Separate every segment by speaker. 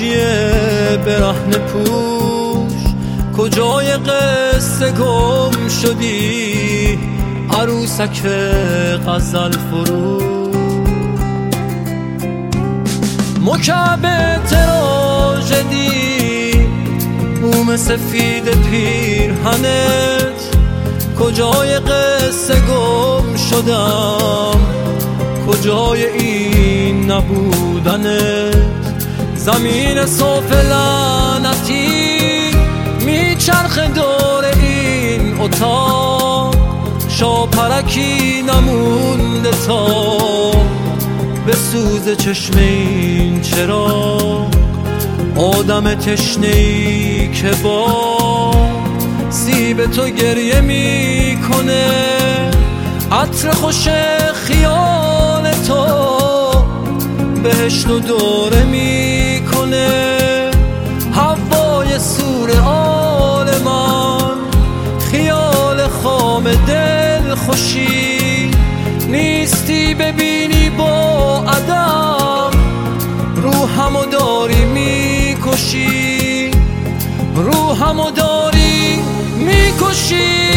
Speaker 1: حاشیه برهنه پوش، کجای قصه گم شدی عروسک غزل فروش. مکعب تراژدی موم سفید پیرهنت، کجای قصه گم شدم کجای این نبودنت. زمین صاف لعنتی میچرخه دور این اتاق، شاپرکی نمونده تا به سوز چشم این چراغ. آدم تشنه‌ای که با سیب تو گریه میکنه، عطر خوش خیال تو بهشت و دوره میکنه. هوای سور آل من خیال خام دل خوشی، نیستی ببینی با عدم روحمو داری میکشی، روحمو داری میکشی.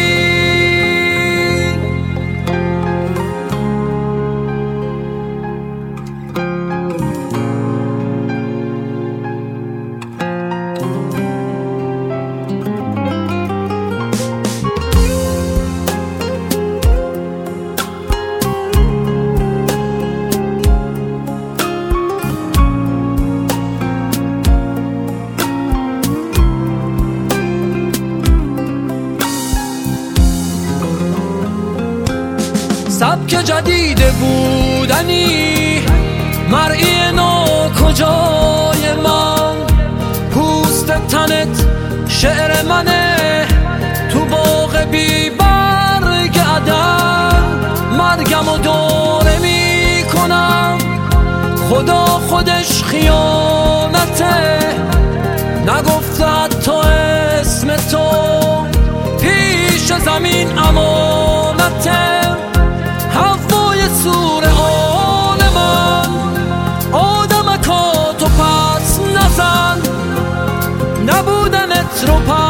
Speaker 1: سبک جدید بودنی مرئی نو کجای من، پوست تنت شعر منه تو باغ بی برگ عدن. مرگم و دوره میکنم خدا خودش خیانته، نگفته حتی اسم تو پیش زمین امانته. هوای سور آل من آدمکا تو پس نزن، نبودنت رو پس